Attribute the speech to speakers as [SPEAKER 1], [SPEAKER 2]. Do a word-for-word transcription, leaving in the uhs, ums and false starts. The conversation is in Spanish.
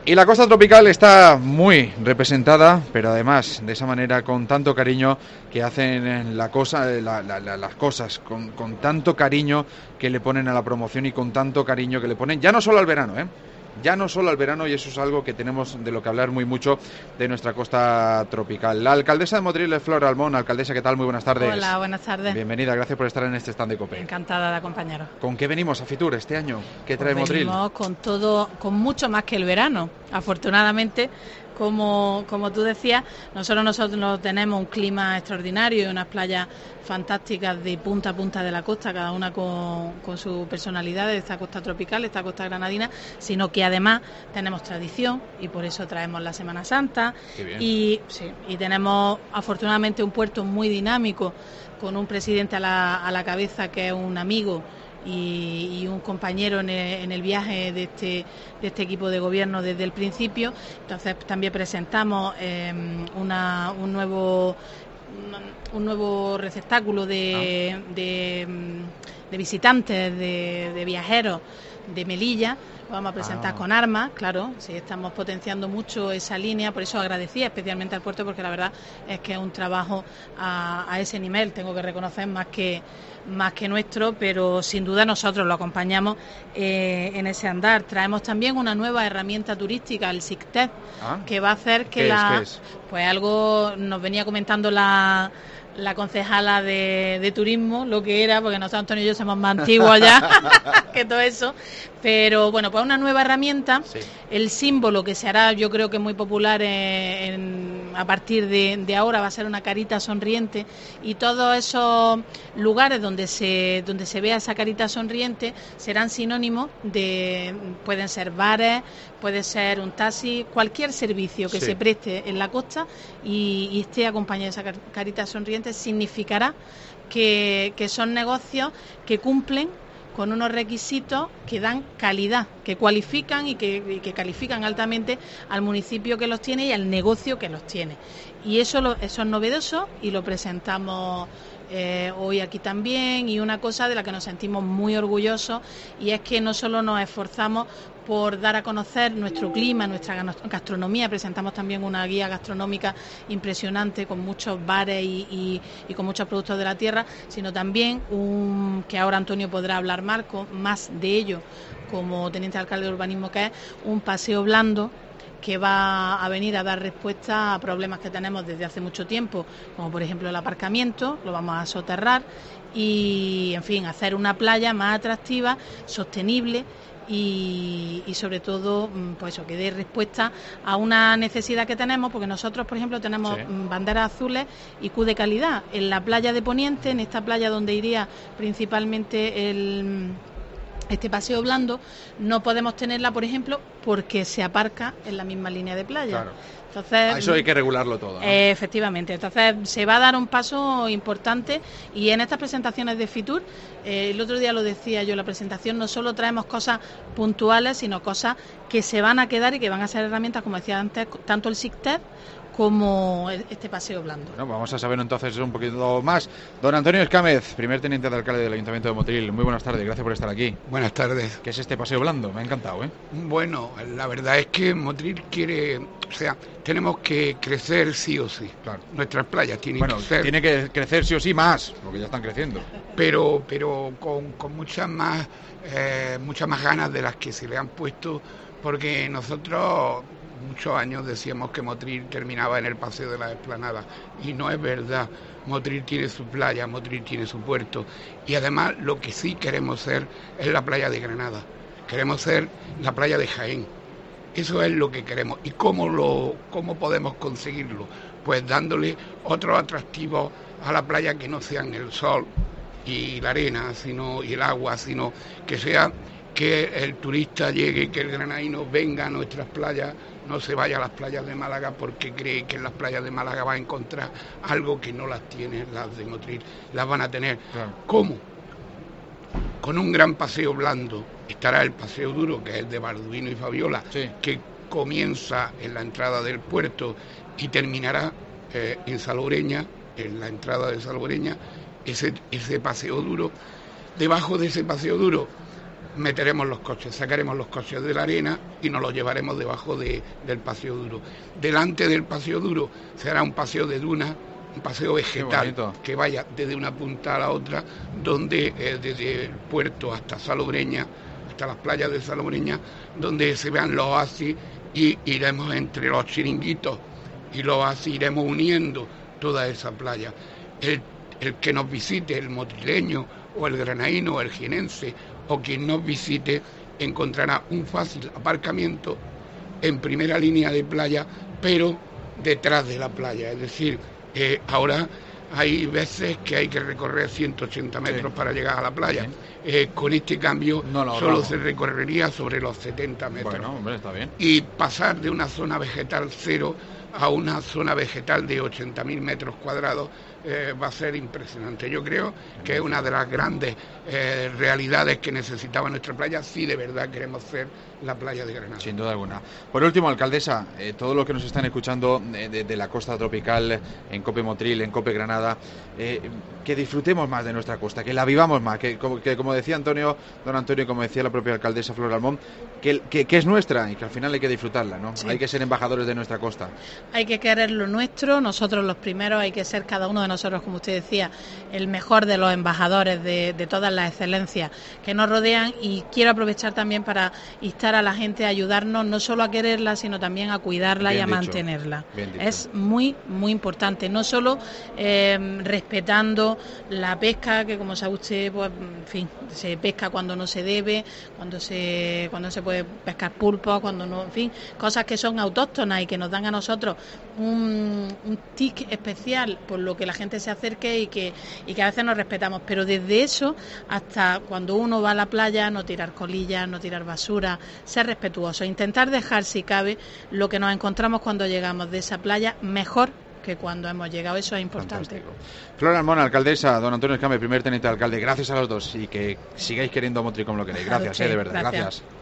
[SPEAKER 1] Y la costa tropical está muy representada, pero además de esa manera con tanto cariño que hacen la cosa, la, la, la, las cosas, con, con tanto cariño que le ponen a la promoción y con tanto cariño que le ponen, ya no solo al verano, ¿eh? Ya no solo al verano, y eso es algo que tenemos de lo que hablar muy mucho de nuestra costa tropical. La alcaldesa de Motril es Flor Almón. Alcaldesa, ¿qué tal? Muy buenas tardes.
[SPEAKER 2] Hola, buenas tardes.
[SPEAKER 1] Bienvenida, gracias por estar en este stand de COPE.
[SPEAKER 2] Encantada de acompañaros.
[SPEAKER 1] ¿Con qué venimos a Fitur este año? ¿Qué trae
[SPEAKER 2] pues
[SPEAKER 1] Motril?
[SPEAKER 2] Venimos con todo, con mucho más que el verano. Afortunadamente, como, como tú decías, nosotros nosotros tenemos un clima extraordinario y unas playas fantásticas de punta a punta de la costa, cada una con, con su personalidad de esta costa tropical, esta costa granadina, sino que además tenemos tradición y por eso traemos la Semana Santa.
[SPEAKER 1] Qué bien.
[SPEAKER 2] y sí, y tenemos afortunadamente un puerto muy dinámico con un presidente a la, a la cabeza que es un amigo y, y un compañero en el, en el viaje de este, de este equipo de gobierno desde el principio. Entonces también presentamos eh, una, un nuevo un nuevo receptáculo de, ah. de, de visitantes, de, de viajeros de Melilla. Lo vamos a presentar ah. con armas, claro, sí, estamos potenciando mucho esa línea, por eso agradecía especialmente al puerto, porque la verdad es que es un trabajo a, a ese nivel, tengo que reconocer, más que más que nuestro, pero sin duda nosotros lo acompañamos eh, en ese andar. Traemos también una nueva herramienta turística, el SICTED, ah. que va a hacer que
[SPEAKER 1] ¿Qué
[SPEAKER 2] la...
[SPEAKER 1] es, qué es?
[SPEAKER 2] Pues algo nos venía comentando la... la concejala de, de turismo, lo que era, porque nosotros, Antonio y yo, somos más antiguos ya que todo eso, pero bueno, pues una nueva herramienta, sí. El símbolo que se hará, yo creo que muy popular en, en, a partir de, de ahora, va a ser una carita sonriente, y todos esos lugares donde se donde se vea esa carita sonriente serán sinónimos de, pueden ser bares, puede ser un taxi, cualquier servicio que sí. se preste en la costa y, y esté acompañado de esa carita sonriente, significará que, que son negocios que cumplen con unos requisitos que dan calidad, que cualifican y que, y que califican altamente al municipio que los tiene y al negocio que los tiene. Y eso, lo, eso es novedoso y lo presentamos eh, hoy aquí también, y una cosa de la que nos sentimos muy orgullosos, y es que no solo nos esforzamos por dar a conocer nuestro clima, nuestra gastronomía, presentamos también una guía gastronómica impresionante con muchos bares y, y, y con muchos productos de la tierra, sino también un, que ahora Antonio podrá hablar Marco, más de ello como teniente alcalde de urbanismo, que es un paseo blando que va a venir a dar respuesta a problemas que tenemos desde hace mucho tiempo, como por ejemplo el aparcamiento, lo vamos a soterrar y, en fin, hacer una playa más atractiva, sostenible y, y sobre todo, pues eso, que dé respuesta a una necesidad que tenemos, porque nosotros, por ejemplo, tenemos sí. banderas azules y Q de calidad. En la playa de Poniente, en esta playa donde iría principalmente el... este paseo blando, no podemos tenerla, por ejemplo, porque se aparca en la misma línea de playa.
[SPEAKER 1] Claro.
[SPEAKER 2] Entonces,
[SPEAKER 1] a eso hay que regularlo todo, ¿no?
[SPEAKER 2] Eh, efectivamente. Entonces, se va a dar un paso importante, y en estas presentaciones de Fitur, eh, el otro día lo decía yo en la presentación, no solo traemos cosas puntuales, sino cosas que se van a quedar y que van a ser herramientas, como decía antes, tanto el SICTED como este paseo blando.
[SPEAKER 1] Bueno, vamos a saber entonces un poquito más. Don Antonio Escámez, primer teniente de alcalde del Ayuntamiento de Motril, muy buenas tardes, gracias por estar aquí.
[SPEAKER 3] Buenas tardes.
[SPEAKER 1] ¿Qué es este paseo blando? Me ha encantado, ¿eh?
[SPEAKER 3] Bueno, la verdad es que Motril quiere, o sea, tenemos que crecer sí o sí.
[SPEAKER 1] Claro.
[SPEAKER 3] Nuestras playas tienen
[SPEAKER 1] bueno,
[SPEAKER 3] que ser...
[SPEAKER 1] tiene que crecer sí o sí más, porque ya están creciendo.
[SPEAKER 3] Pero, pero con, con muchas más, eh, muchas más ganas de las que se le han puesto, porque nosotros... muchos años decíamos que Motril terminaba en el Paseo de la Explanada, y no es verdad. Motril tiene su playa, Motril tiene su puerto, y además lo que sí queremos ser es la playa de Granada, queremos ser la playa de Jaén. Eso es lo que queremos. ¿Y cómo lo cómo podemos conseguirlo? Pues dándole otros atractivos a la playa que no sean el sol y la arena, sino y el agua, sino que sea que el turista llegue, que el granadino venga a nuestras playas, no se vaya a las playas de Málaga porque cree que en las playas de Málaga va a encontrar algo que no las tiene las de Motril, las van a tener. Claro. ¿Cómo? Con un gran paseo blando. Estará el paseo duro, que es el de Balduino y Fabiola, sí. que comienza en la entrada del puerto y terminará eh, en Salobreña, en la entrada de Salobreña, ese, ese paseo duro. Debajo de ese paseo duro, meteremos los coches, sacaremos los coches de la arena y nos los llevaremos debajo de, del paseo duro. Delante del paseo duro será un paseo de dunas, un paseo vegetal que vaya desde una punta a la otra, donde eh, desde el puerto hasta Salobreña, hasta las playas de Salobreña, donde se vean los oasis y iremos entre los chiringuitos y los oasis, iremos uniendo toda esa playa. El, el que nos visite, el motrileño o el granaíno o el jienense o quien nos visite, encontrará un fácil aparcamiento en primera línea de playa, pero detrás de la playa. Es decir, eh, ahora hay veces que hay que recorrer ciento ochenta metros sí. para llegar a la playa. Eh, con este cambio no solo ahorramos. Se recorrería sobre los setenta metros.
[SPEAKER 1] Bueno, hombre, está bien.
[SPEAKER 3] Y pasar de una zona vegetal cero a una zona vegetal de ochenta mil metros cuadrados eh, va a ser impresionante. Yo creo que es una de las grandes eh, realidades que necesitaba nuestra playa si de verdad queremos ser la playa de Granada.
[SPEAKER 1] Sin duda alguna. Por último, alcaldesa, eh, todos los que nos están escuchando eh, de, de la costa tropical, en Cope Motril, en Cope Granada, eh, que disfrutemos más de nuestra costa, que la vivamos más, que como, que, como decía Antonio, don Antonio, como decía la propia alcaldesa Flor Almón, que, que, que es nuestra y que al final hay que disfrutarla, ¿no? Sí. Hay que ser embajadores de nuestra costa.
[SPEAKER 2] Hay que querer lo nuestro, nosotros los primeros, hay que ser cada uno de nosotros, como usted decía, el mejor de los embajadores de, de todas las excelencias que nos rodean, y quiero aprovechar también para instar a la gente a ayudarnos no solo a quererla, sino también a cuidarla Bien y a dicho. mantenerla. Es muy, muy importante, no solo eh, respetando la pesca, que como sabe usted, pues, en fin, se pesca cuando no se debe, cuando se, cuando se puede pescar pulpo, cuando no, en fin, cosas que son autóctonas y que nos dan a nosotros un, un tic especial por lo que la gente se acerque y que, y que a veces nos respetamos, pero desde eso hasta cuando uno va a la playa, no tirar colillas, no tirar basura, ser respetuoso, intentar dejar si cabe lo que nos encontramos cuando llegamos de esa playa mejor que cuando hemos llegado, eso es importante. Fantástico.
[SPEAKER 1] Flor Almón, alcaldesa, don Antonio Escame, primer teniente de alcalde, gracias a los dos y que sigáis queriendo Motril como lo queréis. Gracias, eh, de verdad, gracias. gracias.